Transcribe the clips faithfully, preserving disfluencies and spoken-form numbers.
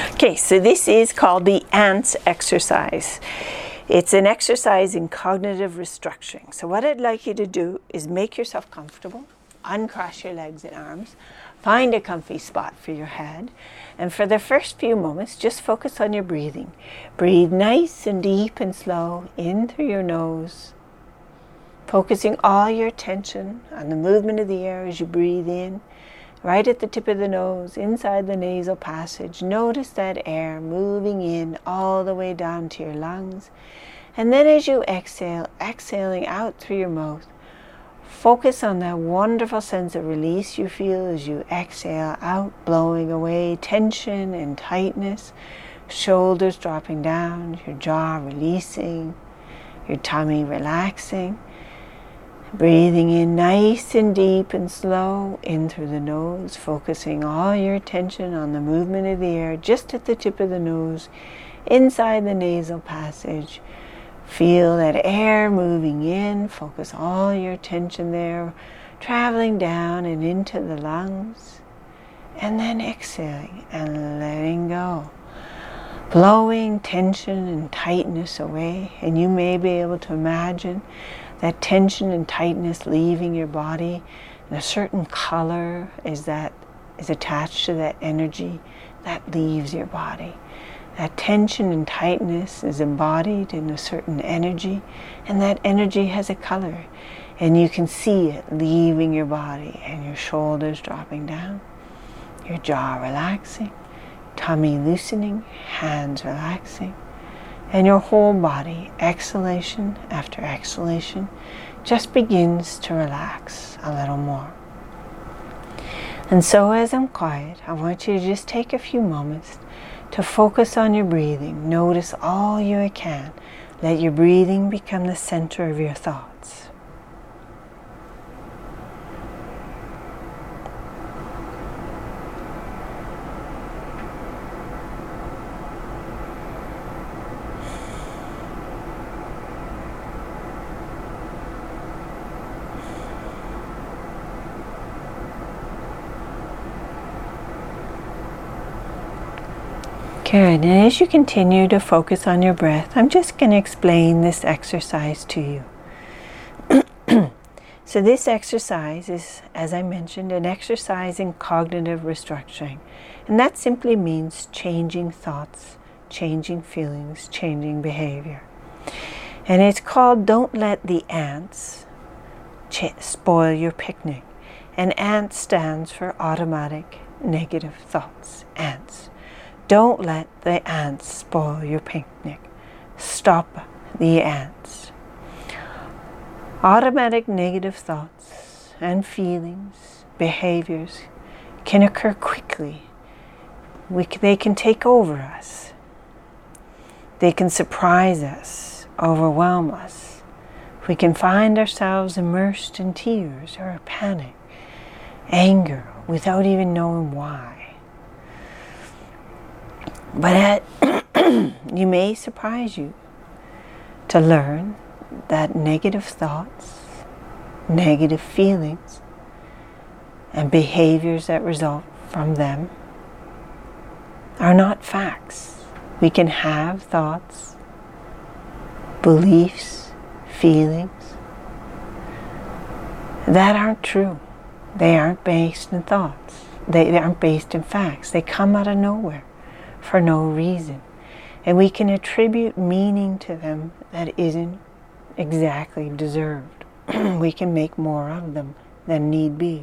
Okay, so this is called the ANTS exercise. It's an exercise in cognitive restructuring. So what I'd like you to do is make yourself comfortable, uncross your legs and arms, find a comfy spot for your head, and for the first few moments, just focus on your breathing. Breathe nice and deep and slow in through your nose, focusing all your attention on the movement of the air as you breathe in, right at the tip of the nose, inside the nasal passage. Notice that air moving in all the way down to your lungs. And then as you exhale, exhaling out through your mouth, focus on that wonderful sense of release you feel as you exhale out, blowing away tension and tightness, shoulders dropping down, your jaw releasing, your tummy relaxing. Breathing in nice and deep and slow in through the nose, focusing all your attention on the movement of the air just at the tip of the nose, inside the nasal passage. Feel that air moving in, focus all your attention there, traveling down and into the lungs, and then exhaling and letting go. Blowing tension and tightness away, and you may be able to imagine that tension and tightness leaving your body, and a certain color is that is attached to that energy that leaves your body. That tension and tightness is embodied in a certain energy, and that energy has a color, and you can see it leaving your body, and your shoulders dropping down, your jaw relaxing, tummy loosening, hands relaxing, and your whole body, exhalation after exhalation, just begins to relax a little more. And so as I'm quiet, I want you to just take a few moments to focus on your breathing. Notice all you can. Let your breathing become the center of your thoughts. Good. And as you continue to focus on your breath, I'm just going to explain this exercise to you. So this exercise is, as I mentioned, an exercise in cognitive restructuring. And that simply means changing thoughts, changing feelings, changing behavior. And it's called Don't Let the Ants Ch- Spoil Your Picnic. And ANTS stands for Automatic Negative Thoughts. ANTS. Don't let the ants spoil your picnic. Stop the ants. Automatic negative thoughts and feelings, behaviors can occur quickly. We, they can take over us. They can surprise us, overwhelm us. We can find ourselves immersed in tears or panic, anger, without even knowing why. But it, you may surprise you to learn that negative thoughts, negative feelings, and behaviors that result from them are not facts. We can have thoughts, beliefs, feelings that aren't true. They aren't based in thoughts. They, they aren't based in facts. They come out of nowhere for no reason. And we can attribute meaning to them that isn't exactly deserved. We can make more of them than need be.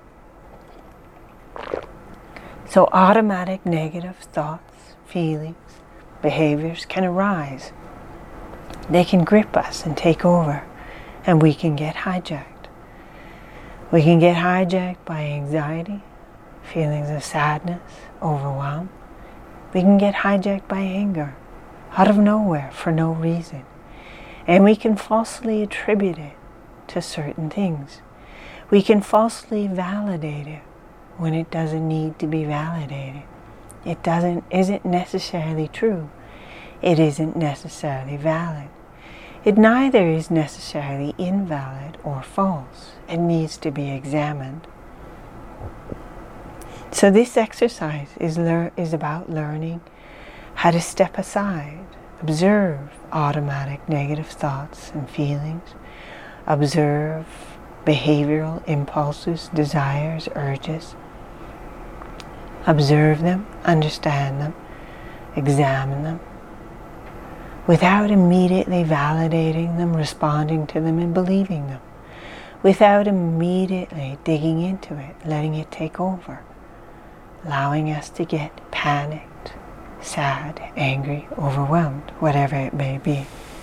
So automatic negative thoughts, feelings, behaviors can arise. They can grip us and take over, and we can get hijacked. We can get hijacked by anxiety, feelings of sadness, overwhelm. We can get hijacked by anger, out of nowhere, for no reason. And we can falsely attribute it to certain things. We can falsely validate it when it doesn't need to be validated. It doesn't, isn't necessarily true. It isn't necessarily valid. It neither is necessarily invalid or false. It needs to be examined. So this exercise is, lear- is about learning how to step aside, observe automatic negative thoughts and feelings, observe behavioral impulses, desires, urges. Observe them, understand them, examine them, without immediately validating them, responding to them, and believing them, without immediately digging into it, letting it take over, allowing us to get panicked, sad, angry, overwhelmed, whatever it may be.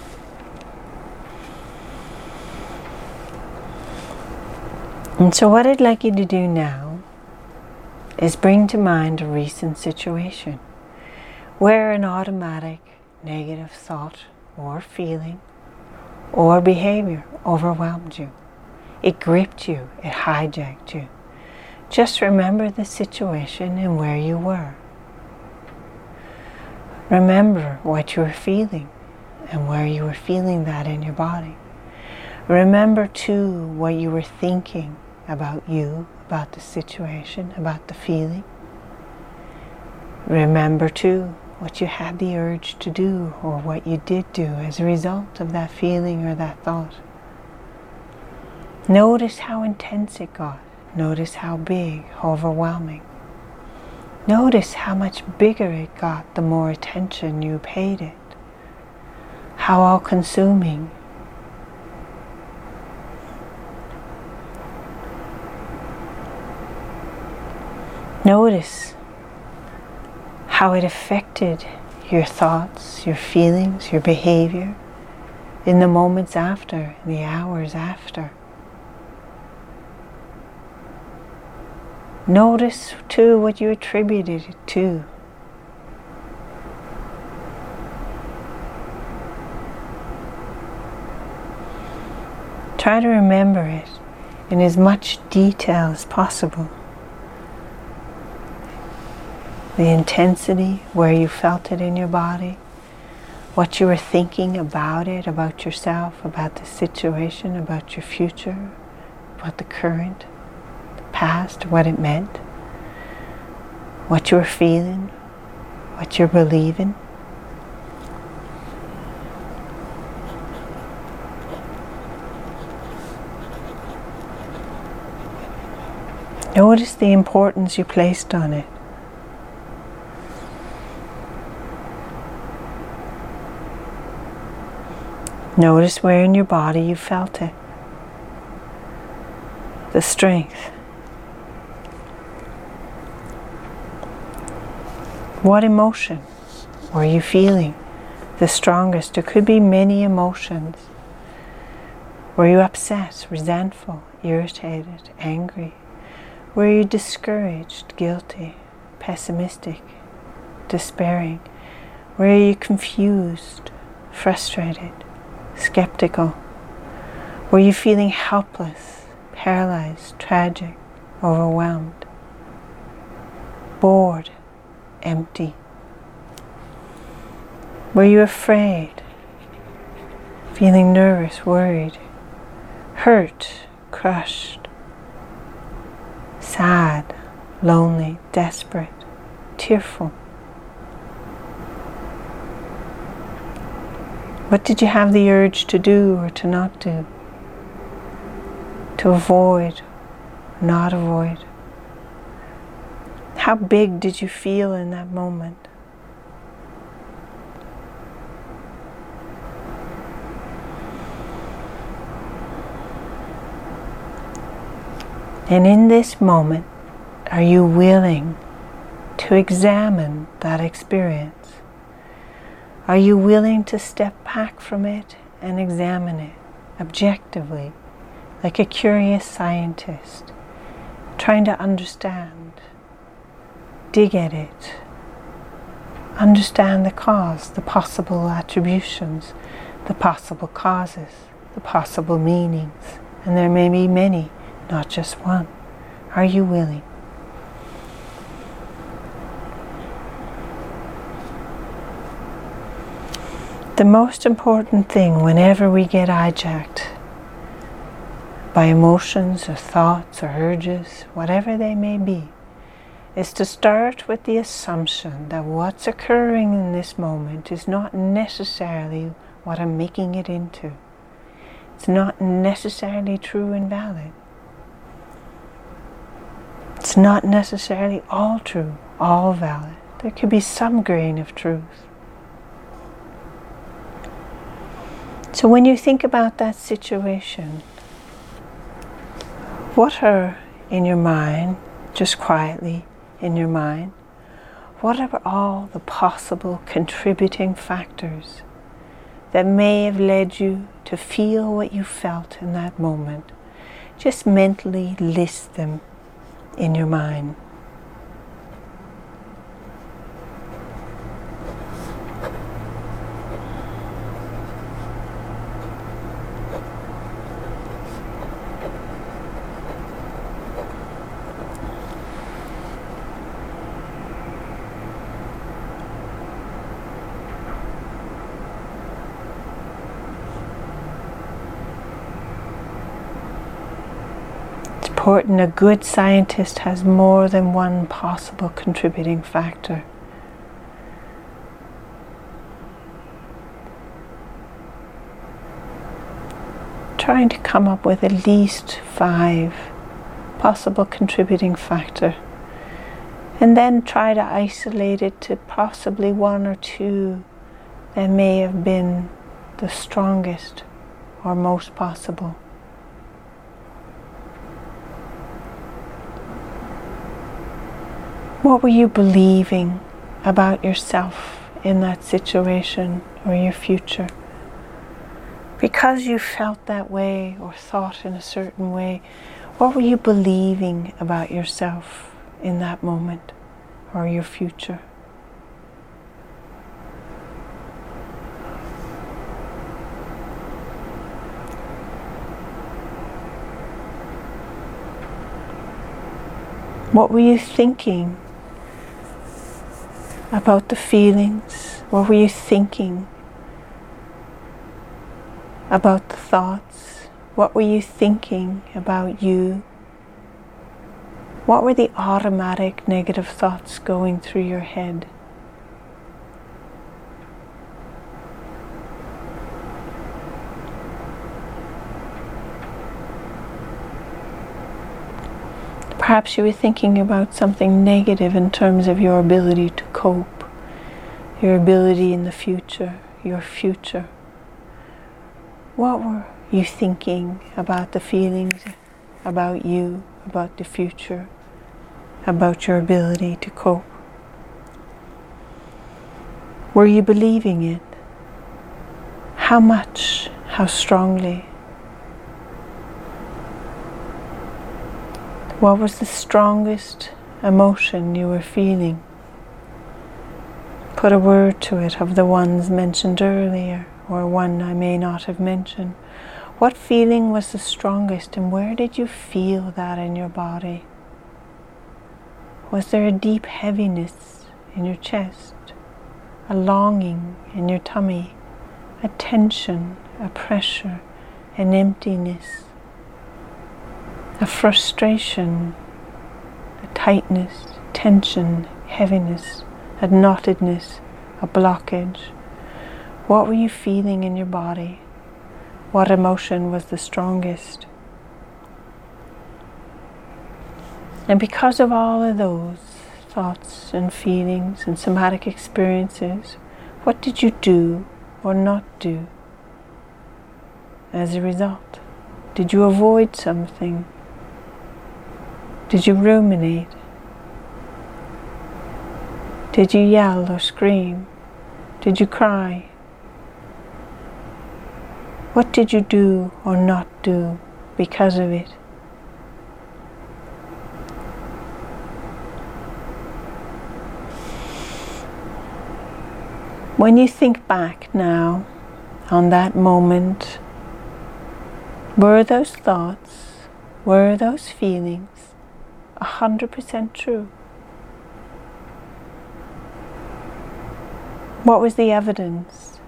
And so what I'd like you to do now is bring to mind a recent situation where an automatic negative thought or feeling or behavior overwhelmed you. It gripped you, it hijacked you. Just remember the situation and where you were. Remember what you were feeling and where you were feeling that in your body. Remember too what you were thinking about you, about the situation, about the feeling. Remember too what you had the urge to do or what you did do as a result of that feeling or that thought. Notice how intense it got. Notice how big, overwhelming. Notice how much bigger it got the more attention you paid it. How all-consuming. Notice how it affected your thoughts, your feelings, your behavior in the moments after, in the hours after. Notice too what you attributed it to. Try to remember it in as much detail as possible. The intensity, where you felt it in your body, what you were thinking about it, about yourself, about the situation, about your future, about the current, the past, what it meant, what you were feeling, what you're believing. Notice the importance you placed on it. Notice where in your body you felt it. The strength. What emotion were you feeling the strongest? There could be many emotions. Were you upset, resentful, irritated, angry? Were you discouraged, guilty, pessimistic, despairing? Were you confused, frustrated, skeptical? Were you feeling helpless, paralyzed, tragic, overwhelmed, bored, empty? Were you afraid, feeling nervous, worried, hurt, crushed, sad, lonely, desperate, tearful? What did you have the urge to do or to not do? To avoid, not avoid? How big did you feel in that moment? And in this moment, are you willing to examine that experience? Are you willing to step back from it and examine it objectively, like a curious scientist, trying to understand, dig at it, understand the cause, the possible attributions, the possible causes, the possible meanings, and there may be many, not just one. Are you willing? The most important thing whenever we get hijacked by emotions or thoughts or urges, whatever they may be, is to start with the assumption that what's occurring in this moment is not necessarily what I'm making it into. It's not necessarily true and valid. It's not necessarily all true, all valid. There could be some grain of truth. So when you think about that situation, what are in your mind, just quietly in your mind, what are all the possible contributing factors that may have led you to feel what you felt in that moment? Just mentally list them in your mind. Important, a good scientist has more than one possible contributing factor. Trying to come up with at least five possible contributing factor, and then try to isolate it to possibly one or two that may have been the strongest or most possible. What were you believing about yourself in that situation or your future? Because you felt that way or thought in a certain way, what were you believing about yourself in that moment or your future? What were you thinking about the feelings? What were you thinking about the thoughts? What were you thinking about you? What were the automatic negative thoughts going through your head? Perhaps you were thinking about something negative in terms of your ability to cope, your ability in the future, your future. What were you thinking about the feelings, about you, about the future, about your ability to cope? Were you believing it? How much? How strongly? What was the strongest emotion you were feeling? Put a word to it of the ones mentioned earlier, or one I may not have mentioned. What feeling was the strongest, and where did you feel that in your body? Was there a deep heaviness in your chest, a longing in your tummy, a tension, a pressure, an emptiness? A frustration, a tightness, tension, heaviness, a knottedness, a blockage. What were you feeling in your body? What emotion was the strongest? And because of all of those thoughts and feelings and somatic experiences, what did you do or not do as a result? Did you avoid something? Did you ruminate? Did you yell or scream? Did you cry? What did you do or not do because of it? When you think back now on that moment, were those thoughts, were those feelings a hundred percent true? What was the evidence?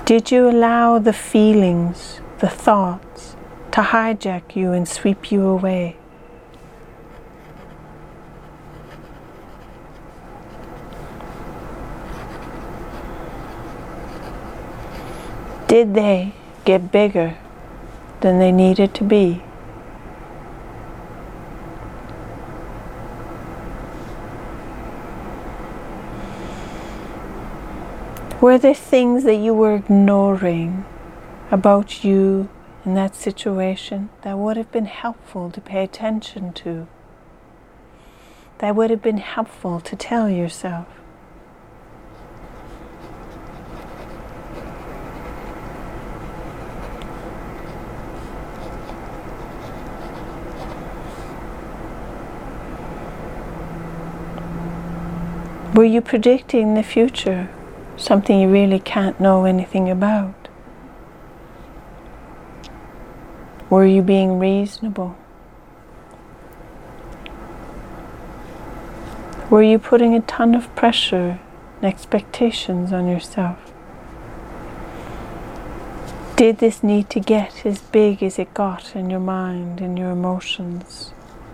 Did you allow the feelings, the thoughts, to hijack you and sweep you away? Did they get bigger than they needed to be? Were there things that you were ignoring about you in that situation that would have been helpful to pay attention to? That would have been helpful to tell yourself? Were you predicting the future? Something you really can't know anything about? Were you being reasonable? Were you putting a ton of pressure and expectations on yourself? Did this need to get as big as it got in your mind and your emotions?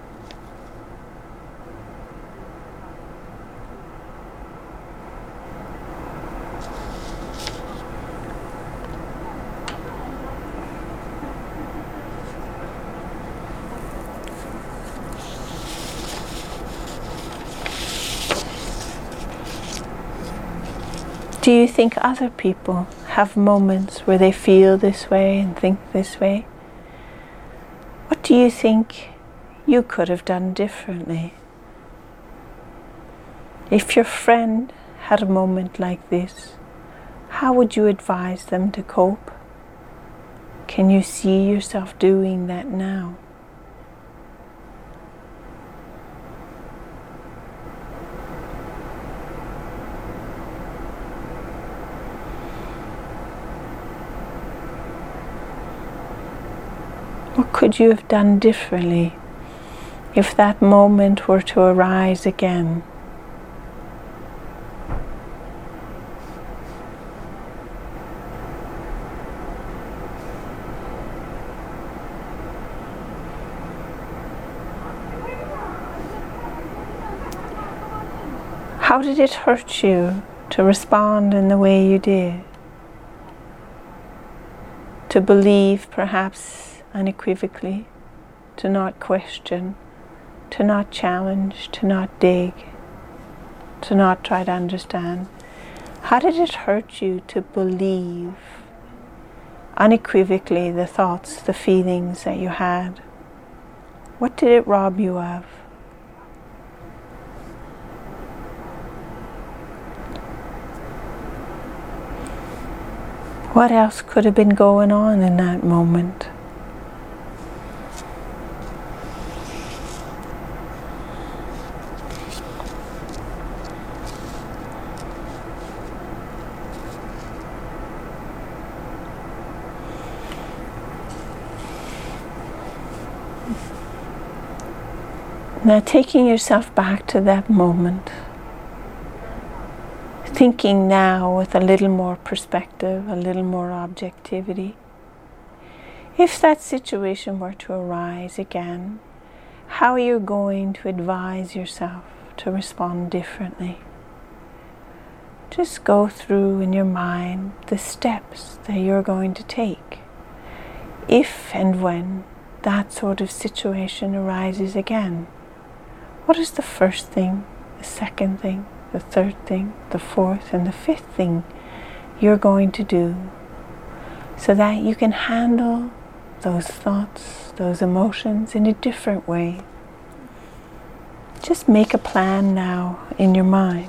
Do you think other people have moments where they feel this way and think this way? What do you think you could have done differently? If your friend had a moment like this, how would you advise them to cope? Can you see yourself doing that now? What could you have done differently if that moment were to arise again? How did it hurt you to respond in the way you did? To believe, perhaps unequivocally, to not question, to not challenge, to not dig, to not try to understand. How did it hurt you to believe unequivocally the thoughts, the feelings that you had? What did it rob you of? What else could have been going on in that moment? Now, taking yourself back to that moment, thinking now with a little more perspective, a little more objectivity. If that situation were to arise again, how are you going to advise yourself to respond differently? Just go through in your mind the steps that you're going to take if and when that sort of situation arises again. What is the first thing, the second thing, the third thing, the fourth and the fifth thing you're going to do so that you can handle those thoughts, those emotions in a different way? Just make a plan now in your mind.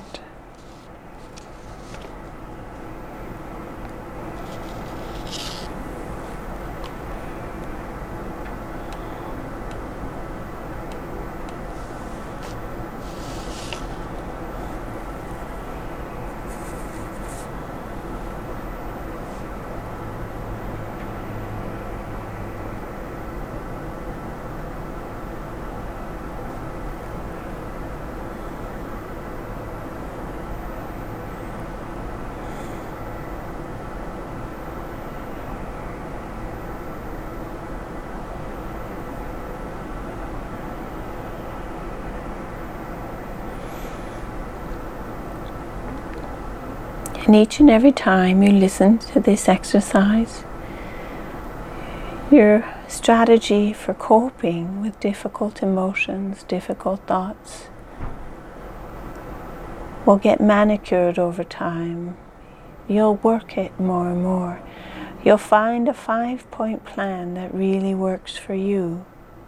And each and every time you listen to this exercise, your strategy for coping with difficult emotions, difficult thoughts, will get manicured over time. You'll work it more and more. You'll find a five-point plan that really works for you.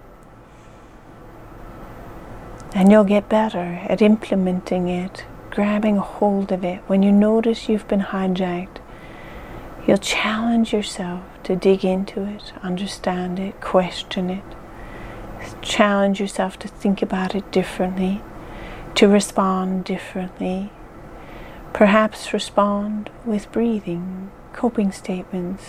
And you'll get better at implementing it, grabbing a hold of it. When you notice you've been hijacked, you'll challenge yourself to dig into it, understand it, question it. Challenge yourself to think about it differently, to respond differently. Perhaps respond with breathing, coping statements,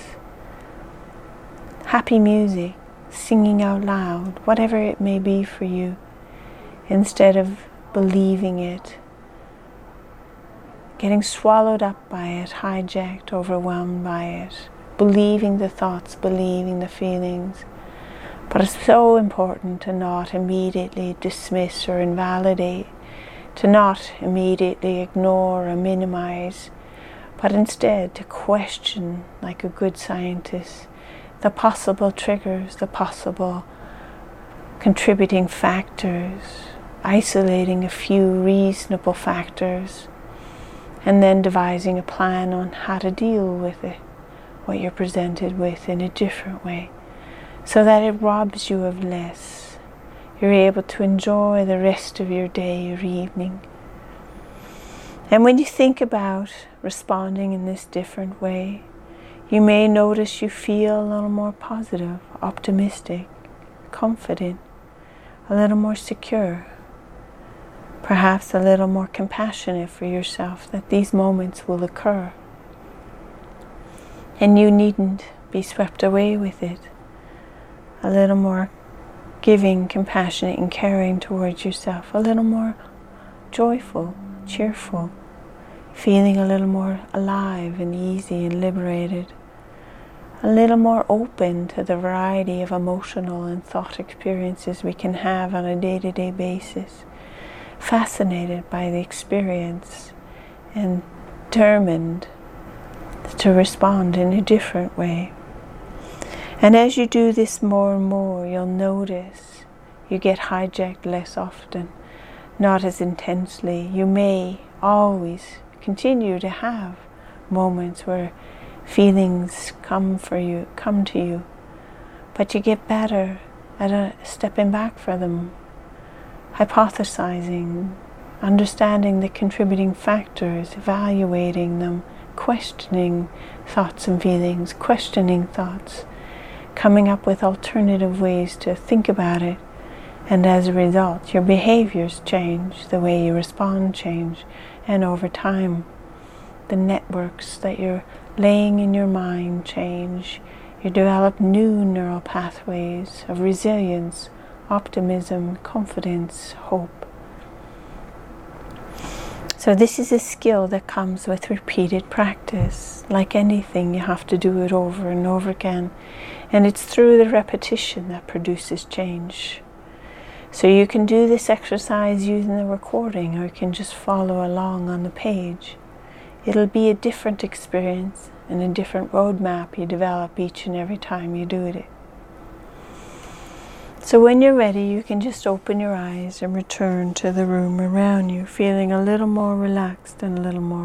happy music, singing out loud, whatever it may be for you, instead of believing it, getting swallowed up by it, hijacked, overwhelmed by it, believing the thoughts, believing the feelings. But it's so important to not immediately dismiss or invalidate, to not immediately ignore or minimize, but instead to question, like a good scientist, the possible triggers, the possible contributing factors, isolating a few reasonable factors, and then devising a plan on how to deal with it, what you're presented with, in a different way, so that it robs you of less. You're able to enjoy the rest of your day or evening. And when you think about responding in this different way, you may notice you feel a little more positive, optimistic, confident, a little more secure, perhaps a little more compassionate for yourself, that these moments will occur. And you needn't be swept away with it. A little more giving, compassionate and caring towards yourself, a little more joyful, cheerful, feeling a little more alive and easy and liberated, a little more open to the variety of emotional and thought experiences we can have on a day-to-day basis, fascinated by the experience and determined to respond in a different way. And as you do this more and more, you'll notice you get hijacked less often, not as intensely. You may always continue to have moments where feelings come for you, come to you, but you get better at uh, stepping back for them, hypothesizing, understanding the contributing factors, evaluating them, questioning thoughts and feelings, questioning thoughts, coming up with alternative ways to think about it. And as a result, your behaviors change, the way you respond change, and over time, the networks that you're laying in your mind change. You develop new neural pathways of resilience, optimism, confidence, hope. So this is a skill that comes with repeated practice. Like anything, you have to do it over and over again. And it's through the repetition that produces change. So you can do this exercise using the recording, or you can just follow along on the page. It'll be a different experience and a different roadmap you develop each and every time you do it. So when you're ready, you can just open your eyes and return to the room around you, feeling a little more relaxed and a little more